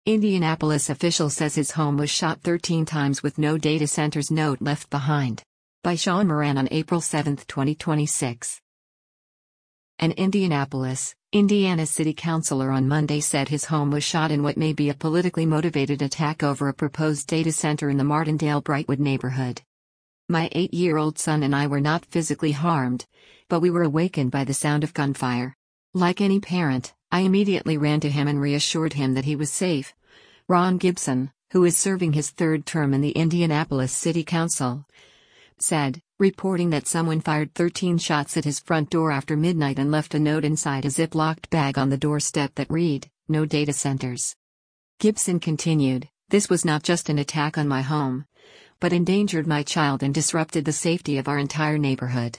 Indianapolis official says his home was shot 13 times with no data center's note left behind. By Sean Moran on April 7, 2026. An Indianapolis, Indiana city councilor on Monday said his home was shot in what may be a politically motivated attack over a proposed data center in the Martindale-Brightwood neighborhood. My 8-year-old son and I were not physically harmed, but we were awakened by the sound of gunfire. Like any parent, I immediately ran to him and reassured him that he was safe. Ron Gibson, who is serving his third term in the Indianapolis City Council, said, reporting that someone fired 13 shots at his front door after midnight and left a note inside a Ziploc bag on the doorstep that read, "No data centers." Gibson continued, "This was not just an attack on my home, but endangered my child and disrupted the safety of our entire neighborhood.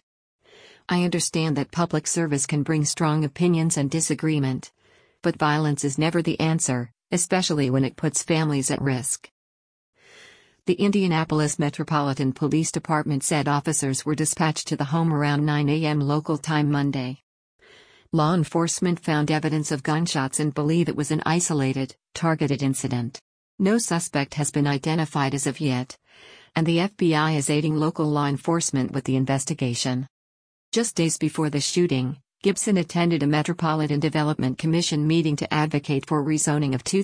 I understand that public service can bring strong opinions and disagreement, but violence is never the answer, especially when it puts families at risk." The Indianapolis Metropolitan Police Department said officers were dispatched to the home around 9 a.m. local time Monday. Law enforcement found evidence of gunshots and believe it was an isolated, targeted incident. No suspect has been identified as of yet, and the FBI is aiding local law enforcement with the investigation. Just days before the shooting, Gibson attended a Metropolitan Development Commission meeting to advocate for rezoning of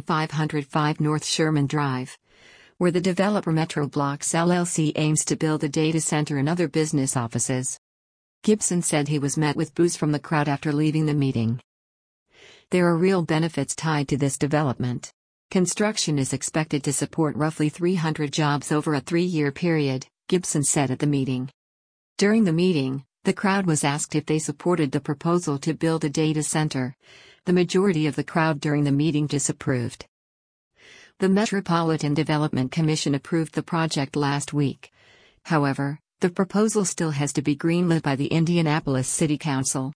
2505 North Sherman Drive, where the developer Metro Blocks LLC aims to build a data center and other business offices. Gibson said he was met with boos from the crowd after leaving the meeting. There are real benefits tied to this development. Construction is expected to support roughly 300 jobs over a 3-year period, Gibson said at the meeting. During the meeting, the crowd was asked if they supported the proposal to build a data center. The majority of the crowd during the meeting disapproved. The Metropolitan Development Commission approved the project last week. However, the proposal still has to be greenlit by the Indianapolis City Council.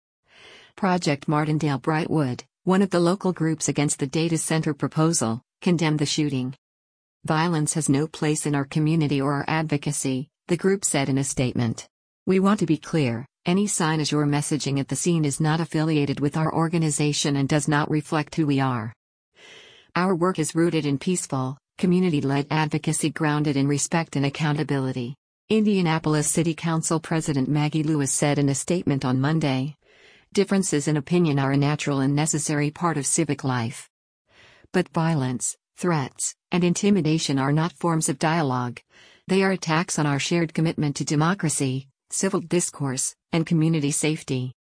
Project Martindale-Brightwood, one of the local groups against the data center proposal, condemned the shooting. "Violence has no place in our community or our advocacy," the group said in a statement. "We want to be clear, any signage or messaging at the scene is not affiliated with our organization and does not reflect who we are. Our work is rooted in peaceful, community-led advocacy grounded in respect and accountability," Indianapolis City Council President Maggie Lewis said in a statement on Monday. "Differences in opinion are a natural and necessary part of civic life. But violence, threats, and intimidation are not forms of dialogue. They are attacks on our shared commitment to democracy, civil discourse, and community safety."